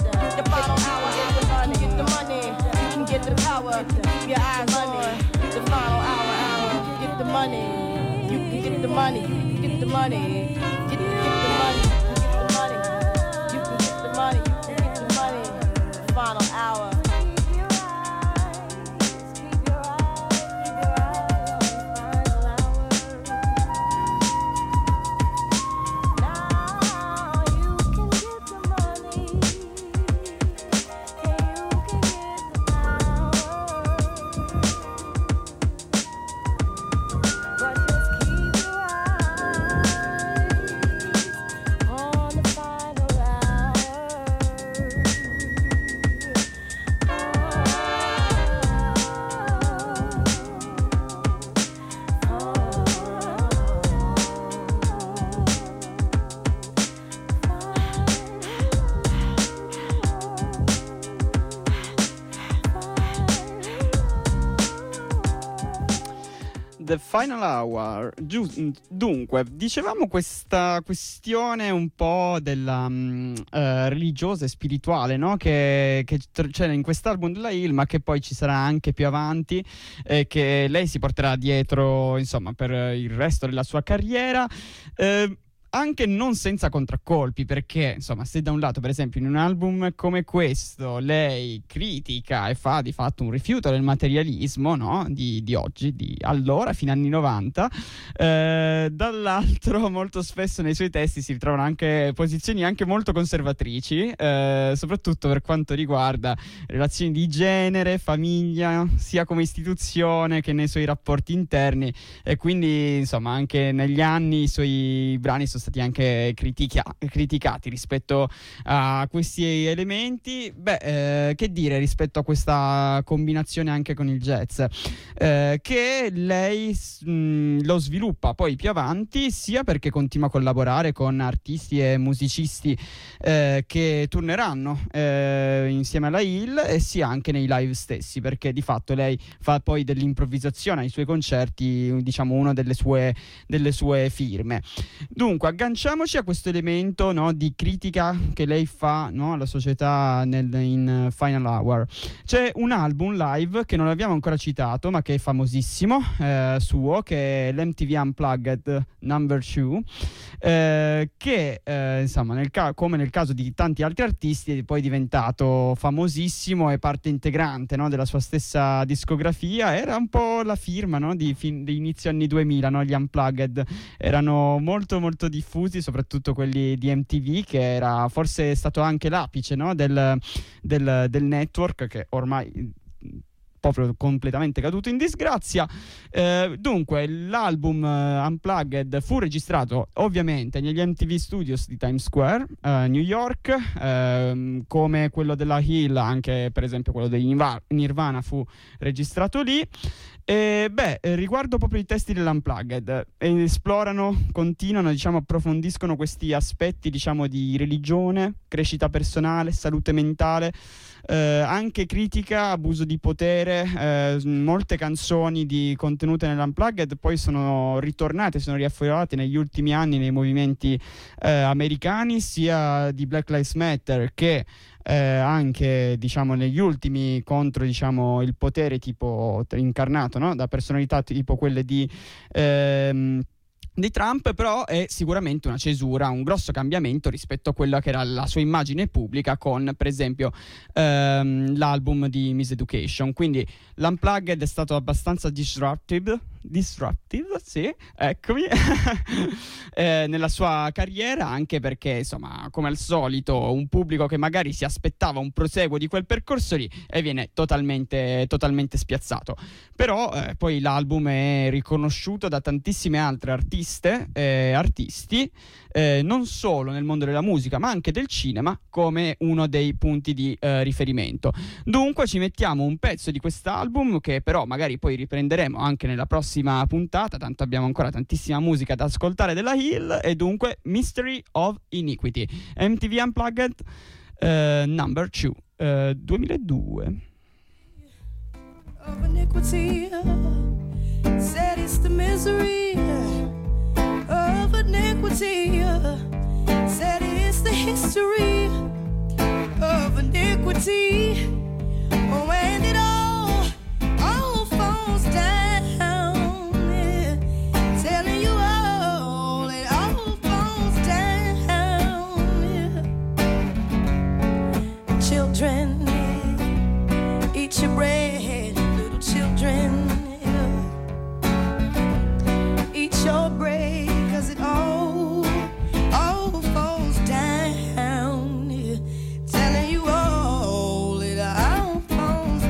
on. Keep your eyes on the final hour. You can get the money. You can get the money. You can get the money. Get the money. Get the money. You can get the money. You can get the money. Final hour. The Final Hour. Dunque, dicevamo questa questione un po' della religiosa e spirituale, no? Che c'è in quest'album della Hill, ma che poi ci sarà anche più avanti, che lei si porterà dietro, insomma, per il resto della sua carriera. Anche non senza contraccolpi, perché insomma, se da un lato, per esempio, in un album come questo lei critica e fa di fatto un rifiuto del materialismo, no? di oggi, di allora, fino agli anni 90, dall'altro molto spesso nei suoi testi si ritrovano anche posizioni anche molto conservatrici, soprattutto per quanto riguarda relazioni di genere, famiglia, sia come istituzione che nei suoi rapporti interni, e quindi insomma anche negli anni i suoi brani sono stati anche criticati rispetto a questi elementi. Che dire rispetto a questa combinazione anche con il jazz, che lei lo sviluppa poi più avanti, sia perché continua a collaborare con artisti e musicisti che turneranno insieme alla Hill, e sia anche nei live stessi, perché di fatto lei fa poi dell'improvvisazione ai suoi concerti, diciamo, una delle sue firme. Dunque agganciamoci a questo elemento, no, di critica che lei fa, no, alla società in Final Hour. C'è un album live che non abbiamo ancora citato, ma che è famosissimo, suo, che è l'MTV Unplugged Number 2, che insomma come nel caso di tanti altri artisti è poi diventato famosissimo e parte integrante, no, della sua stessa discografia. Era un po' la firma, no, di inizio anni 2000, no? Gli Unplugged erano molto molto diffusi, soprattutto quelli di MTV, che era forse stato anche l'apice, no, del network, che ormai proprio completamente caduto in disgrazia. Dunque l'album Unplugged fu registrato ovviamente negli MTV Studios di Times Square, New York, come quello della Hill, anche per esempio quello dei Nirvana fu registrato lì. Riguardo proprio i testi dell'Unplugged, esplorano, continuano, diciamo, approfondiscono questi aspetti, diciamo, di religione, crescita personale, salute mentale, anche critica, abuso di potere. Molte canzoni contenute nell'Unplugged poi sono ritornate, sono riaffiorate negli ultimi anni nei movimenti americani, sia di Black Lives Matter che anche, diciamo, negli ultimi contro, diciamo, il potere tipo incarnato, no, da personalità tipo quelle di Trump. Però è sicuramente una cesura, un grosso cambiamento rispetto a quella che era la sua immagine pubblica con, per esempio, l'album di Miseducation. Quindi l'Unplugged è stato abbastanza disruptive, sì, eccomi, nella sua carriera, anche perché, insomma, come al solito, un pubblico che magari si aspettava un proseguo di quel percorso lì e viene totalmente spiazzato. Però poi l'album è riconosciuto da tantissime altre artisti, non solo nel mondo della musica ma anche del cinema, come uno dei punti di riferimento. Dunque ci mettiamo un pezzo di quest'album, che però magari poi riprenderemo anche nella prossima puntata, tanto abbiamo ancora tantissima musica da ascoltare della Hill. E dunque Mystery of Iniquity, MTV Unplugged Number 2, 2002. Of iniquity, said it's the misery of iniquity, said it's the history of iniquity. Oh, and it all Get your bread, little children. Eat your bread, cause it all falls down. Telling you all, it all falls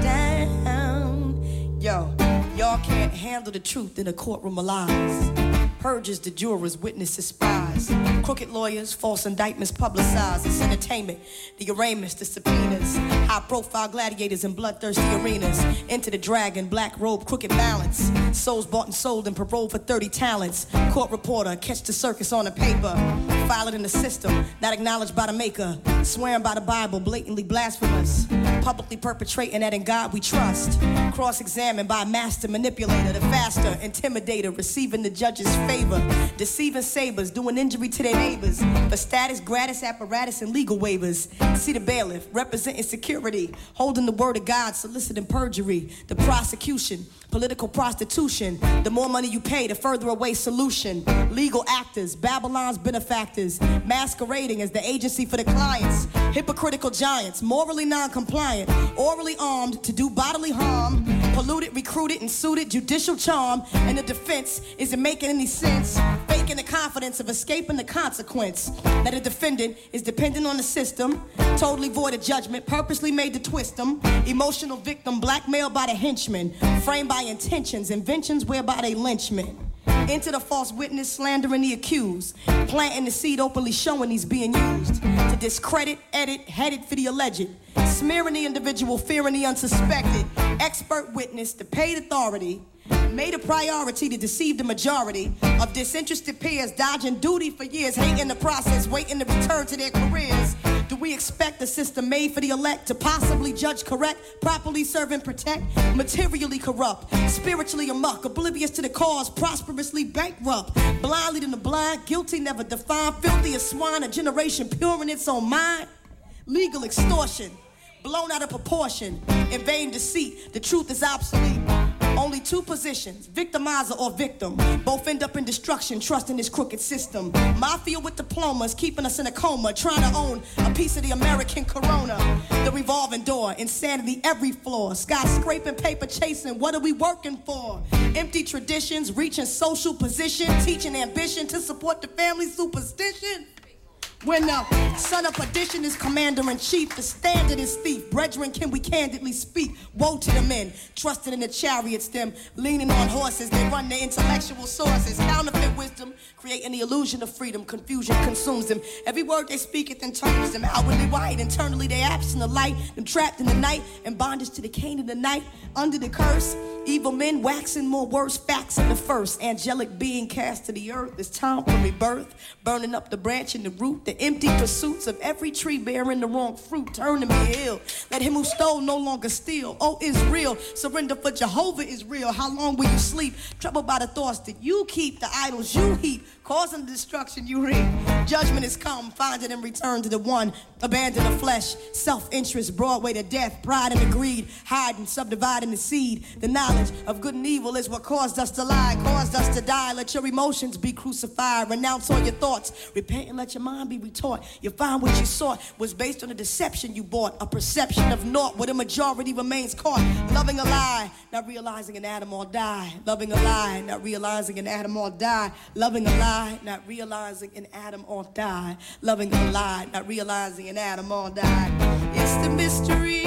down. Yo, y'all can't handle the truth in a courtroom of lies. Purges the jurors, witnesses, spies. Crooked lawyers, false indictments publicized. It's entertainment, the arraignments, the subpoenas. High-profile gladiators in bloodthirsty arenas. Enter the dragon, black robe, crooked balance. Souls bought and sold and paroled for 30 talents. Court reporter, catch the circus on the paper. File it in the system, not acknowledged by the maker. Swearing by the Bible, blatantly blasphemous. Publicly perpetrating that in God we trust. Cross-examined by a master manipulator, the faster intimidator, receiving the judge's favor. Deceiving sabers, doing injury to their neighbors. For status, gratis apparatus, and legal waivers. See the bailiff, representing security. Holding the word of God, soliciting perjury. The prosecution, political prostitution. The more money you pay, the further away solution. Legal actors, Babylon's benefactors. Masquerading as the agency for the clients. Hypocritical giants, morally non-compliant. Orally armed to do bodily harm. Polluted, recruited, and suited judicial charm. And the defense isn't making any sense. Faking the confidence of escaping the consequence. That a defendant is dependent on the system. Totally void of judgment, purposely made to twist them. Emotional victim, blackmailed by the henchmen. Framed by intentions, inventions whereby they lynchmen. Into the false witness, slandering the accused. Planting the seed, openly showing he's being used. To discredit, edit, headed for the alleged. Smearing the individual, fearing the unsuspected. Expert witness, the paid authority. Made a priority to deceive the majority of disinterested peers, dodging duty for years, hating the process, waiting to return to their careers. Do we expect a system made for the elect to possibly judge correct, properly serve and protect? Materially corrupt, spiritually amok, oblivious to the cause, prosperously bankrupt, blindly to the blind, guilty never defined, filthy as swine, a generation pure in its own mind. Legal extortion, blown out of proportion, in vain deceit, the truth is obsolete. Only two positions, victimizer or victim. Both end up in destruction, trusting this crooked system. Mafia with diplomas, keeping us in a coma, trying to own a piece of the American corona. The revolving door, insanity every floor. Skyscraping, paper chasing, what are we working for? Empty traditions, reaching social position, teaching ambition to support the family superstition. When the son of perdition is commander-in-chief, the standard is thief. Brethren, can we candidly speak? Woe to the men, trusted in the chariots, them leaning on horses. They run their intellectual sources. Counterfeit wisdom, creating the illusion of freedom. Confusion consumes them. Every word they speak, it then turns them outwardly white. Internally, they absent of light. Them trapped in the night, and bondage to the cane of the night. Under the curse, evil men waxing more worse. Facts in the first. Angelic being cast to the earth. It's time for rebirth. Burning up the branch and the root. The empty pursuits of every tree bearing the wrong fruit. Turn to me ill. Let him who stole no longer steal. Oh, Israel, surrender for Jehovah is real. How long will you sleep? Troubled by the thoughts that you keep, the idols you heap, causing the destruction you reap. Judgment is come, find it and return to the one. Abandon the flesh, self-interest, broad way to death. Pride and the greed, hiding, subdividing the seed. The knowledge of good and evil is what caused us to lie, caused us to die. Let your emotions be crucified. Renounce all your thoughts. Repent and let your mind be retaught. You find what you sought was based on a deception you bought. A perception of naught where the majority remains caught. Loving a lie, not realizing an atom or die. Loving a lie, not realizing an atom or die. Loving a lie, not realizing an atom or die. Loving a lie, not realizing an atom or die. It's the mystery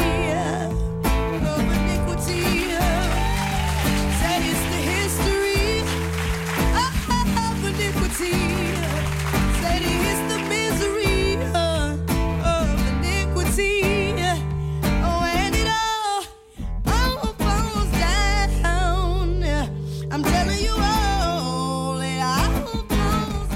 of iniquity. Say it's the history of iniquity. Say it's the misery of iniquity. Oh, and it all falls down. I'm telling you all, it all falls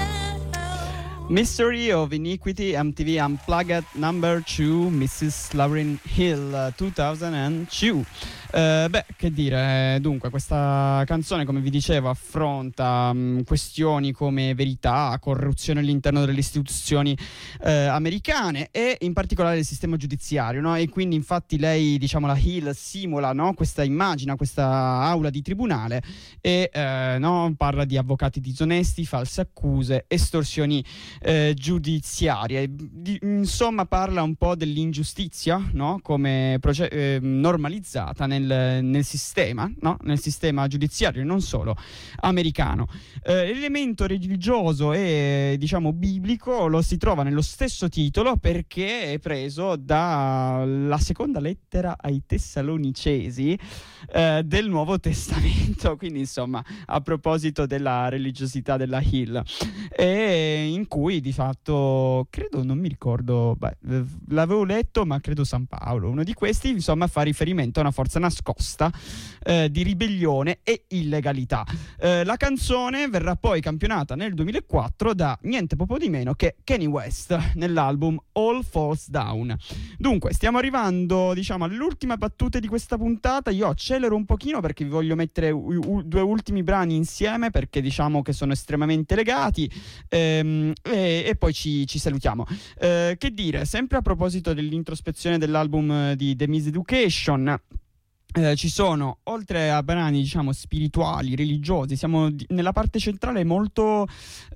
down. Mystery of Iniquity, MTV Unplugged number 2, Mrs. Lauryn Hill, 2002. Che dire, dunque questa canzone, come vi dicevo, affronta questioni come verità, corruzione all'interno delle istituzioni americane e in particolare il sistema giudiziario, no? E quindi infatti lei, diciamo, la Hill simula, no? Questa aula di tribunale e no? Parla di avvocati disonesti, false accuse, estorsioni giudiziarie, insomma parla un po' dell'ingiustizia, no? Come normalizzata nel sistema, no? Nel sistema giudiziario e non solo americano. L'elemento religioso e, diciamo, biblico lo si trova nello stesso titolo perché è preso dalla seconda lettera ai Tessalonicesi del Nuovo Testamento, quindi insomma a proposito della religiosità della Hill, e in cui di fatto credo, non mi ricordo, l'avevo letto, ma credo San Paolo, uno di questi, insomma fa riferimento a una forza nascosta di ribellione e illegalità. La canzone verrà poi campionata nel 2004 da niente poco di meno che Kanye West nell'album All Falls Down. Dunque stiamo arrivando, diciamo, alle ultime battute di questa puntata. Io accelero un pochino perché vi voglio mettere due ultimi brani insieme perché diciamo che sono estremamente legati e poi ci salutiamo. Che dire, sempre a proposito dell'introspezione dell'album di The Miseducation, ci sono, oltre a brani, diciamo, spirituali, religiosi, siamo nella parte centrale molto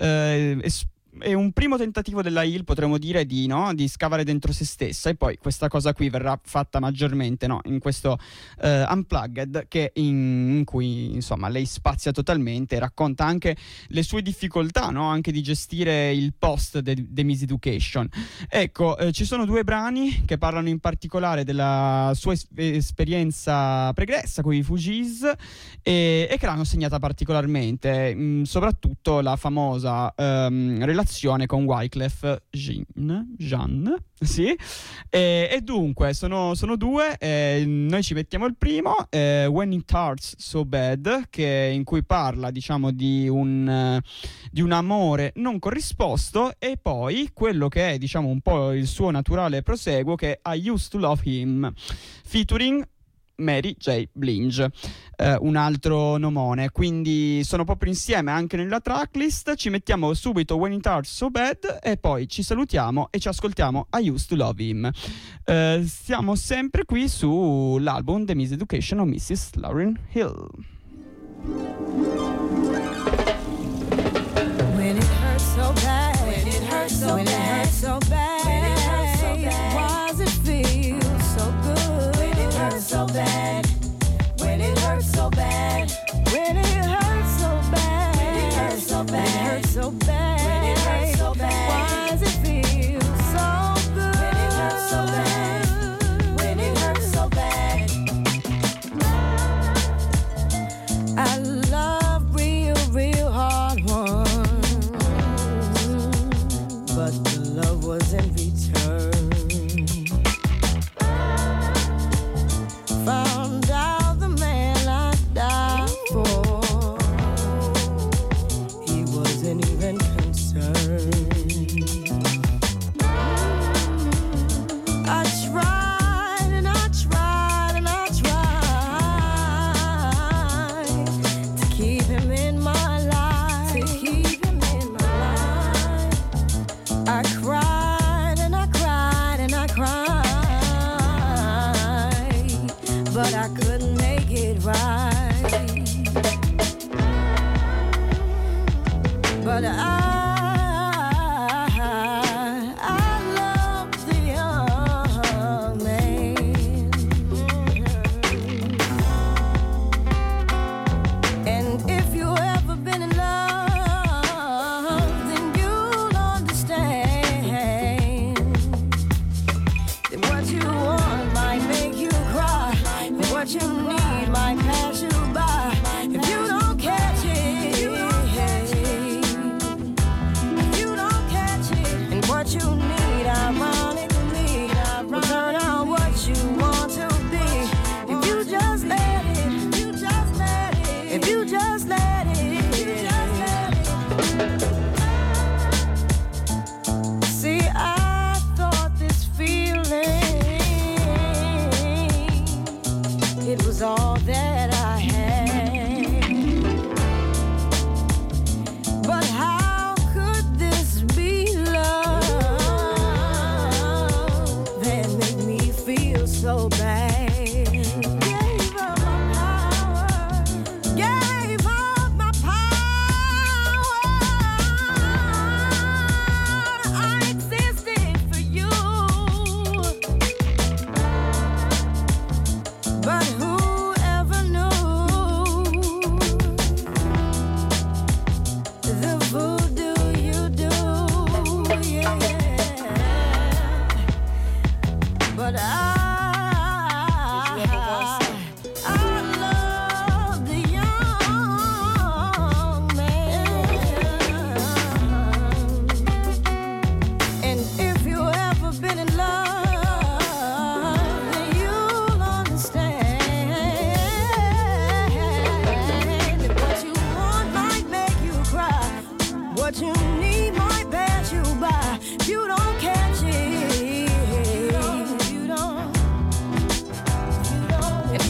è un primo tentativo della Hill, potremmo dire, di scavare dentro se stessa, e poi questa cosa qui verrà fatta maggiormente, no? In questo Unplugged in cui insomma lei spazia totalmente e racconta anche le sue difficoltà, no? Anche di gestire il post The Miseducation. Ecco, ci sono due brani che parlano in particolare della sua esperienza pregressa con i Fugees e che l'hanno segnata particolarmente, soprattutto la famosa relazione con Wyclef Jean, sì, e dunque sono due, noi ci mettiamo il primo, When It Hurts So Bad, in cui parla, diciamo, di un amore non corrisposto, e poi quello che è, diciamo, un po' il suo naturale proseguo, che è I Used to Love Him, featuring Mary J. Blige, un altro nomone, quindi sono proprio insieme anche nella tracklist. Ci mettiamo subito When It Hurts So Bad e poi ci salutiamo e ci ascoltiamo I Used to Love Him. Siamo sempre qui sull'album The Miseducation of Mrs. Lauryn Hill. When it hurts so bad, when it hurts so bad, when it hurts so bad, when it hurts so bad, why does it feel so good? When it hurts so bad, when it hurts so bad, when it hurts so bad, when it hurts so bad, when it hurts so bad, when it hurts so bad, why does it feel so good? When it hurts so bad, when it hurts so bad. I love real hard ones, but the love was in return. Found out the man I died for, he wasn't even concerned. I tried and I tried and I tried to keep him in my life, to keep him in my life. I cried and I cried and I cried, but I couldn't make it right. But I love the young man, and if you ever been in love, then you'll understand that what you want might make you cry, and what you need might pass you by. If you don't catch it, if you don't catch it, if you don't catch it, and what you need, ironically, will turn out what you want to be. If you just let it, if you just let it, if you just let it, if you just let it. See, I thought this feeling, it was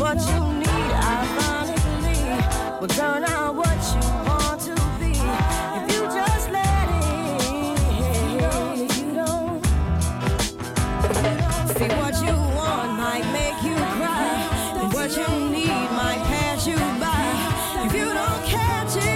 what you need, ironically, will turn out what you want to be. If you just let it, you don't see what you want might make you cry, and what you need might pass you by. If you don't catch it,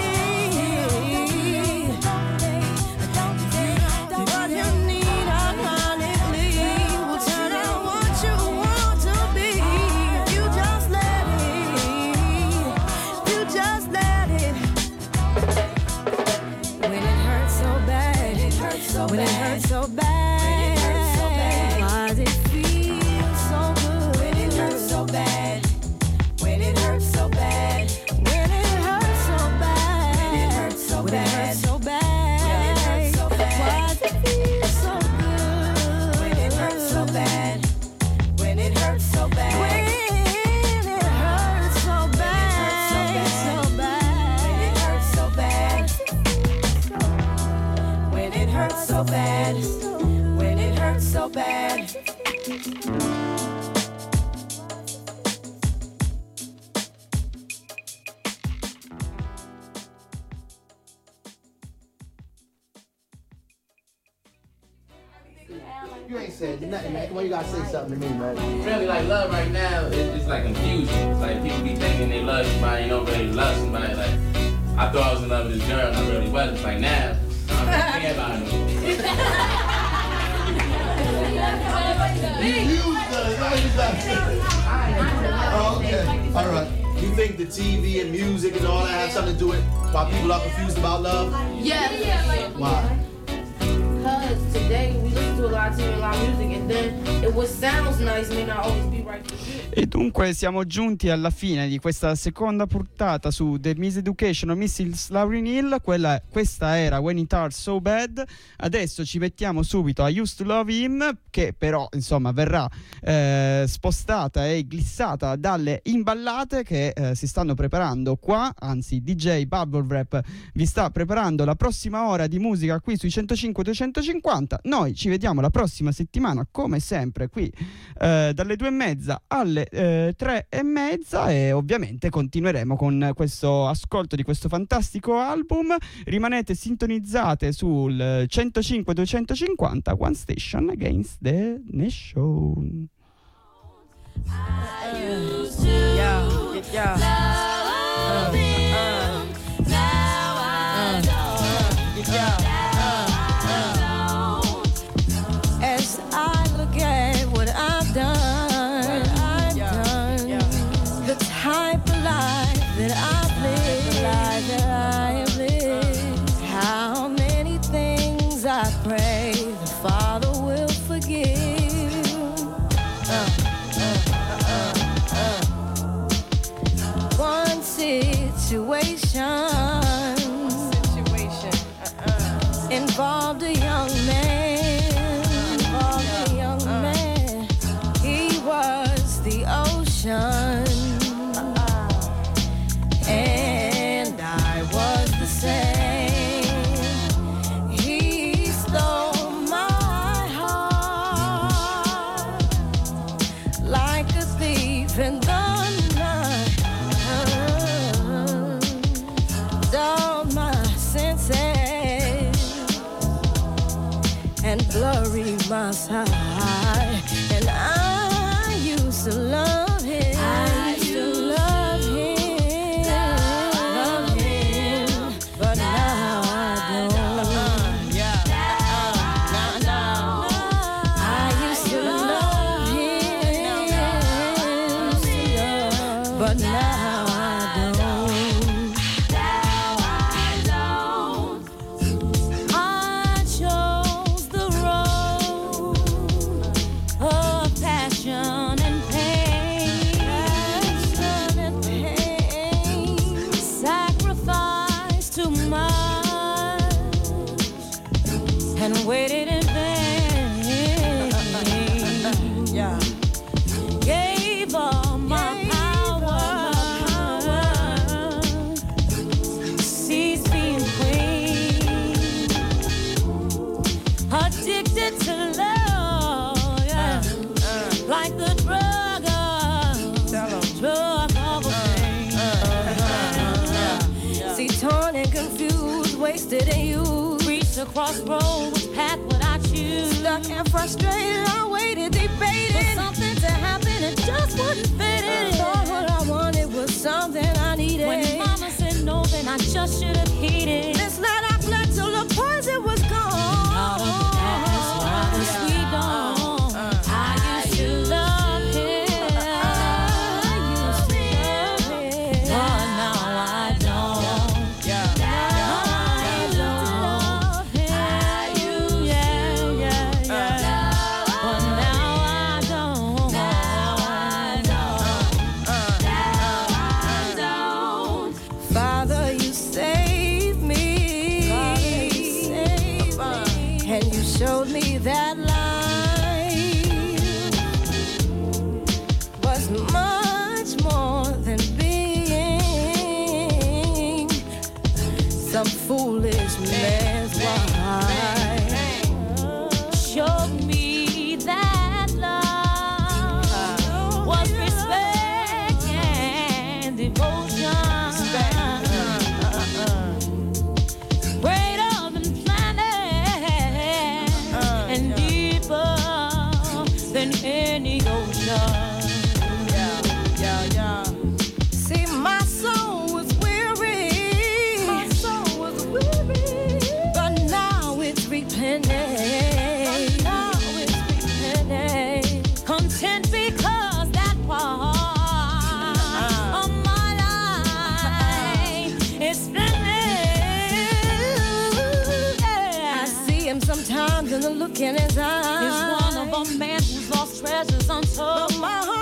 what you need ironically will turn out what you want to be. If you just let it, you just let it. When it hurts so bad, when it hurts so bad, when it hurts so bad, why does it feel so good? When it hurts so bad, when it hurts so bad, when it hurts so bad, when it hurts so bad, when it hurts so bad, why does it feel so good? When it hurts so bad, when it hurts so bad, when it hurts so bad, so bad, when it hurts so bad, when it hurts so bad, when it hurts so bad. You ain't said nothing, man. Come on, you gotta say something to me, man. Really, like, love right now is like confusion. It's like people be thinking they love somebody, you don't really love somebody. Like, I thought I was in love with this girl, and I really wasn't. It's like, now, I don't really care about her. Oh, okay. All right. You think the TV and music and all that have something to do with why people are confused about love? Yeah. Why? Because today we listen to a lot of TV and a lot of music, and then what sounds nice may not always be right for you. E dunque siamo giunti alla fine di questa seconda puntata su The Miseducation of Mrs. Lauryn Hill. Questa era When It Hurts So Bad. Adesso ci mettiamo subito a Used to Love Him, che però insomma verrà spostata e glissata dalle imballate che si stanno preparando qua. Anzi, DJ Bubble Wrap vi sta preparando la prossima ora di musica qui sui 105-250. Noi ci vediamo la prossima settimana come sempre qui dalle 2:30 alle 3:30, e ovviamente continueremo con questo ascolto di questo fantastico album. Rimanete sintonizzate sul 105-250, One Station Against the Nation. As I look at what I've done, the type of life that I've lived, how many things I pray the Father will forgive. One situation involved a young man. He was the ocean, and I was the same. He stole my heart like a thief in the night, dulled my senses and blurry my sight. And I used to love him. I used to love him, but now I don't. I used to love him, but now I don't. I chose the road of passion and pain, sacrificed too much and waited in vain. Gave all my power trusted in you. Reached the crossroad, which path would I choose? Stuck and frustrated, I waited, debated for something to happen, it just wouldn't fit in. Thought what I wanted was something I needed. When mama said no, then I just should have heeded. This night I fled till the poison was gone. Out of the past, while the sweet dawn. I used to love him. I used to love him. But now I don't. I love him. But now I don't. Father, you saved me. And you showed me that life was much more than being some foolish man's wife. Showed me that love was respect and devotion. Greater than planet and deeper than any ocean. See, my soul was weary. But now it's repenting. Content because that part of my life is finished. I see him sometimes in the look in his eyes. He's one of a man who's lost treasures untold. But my heart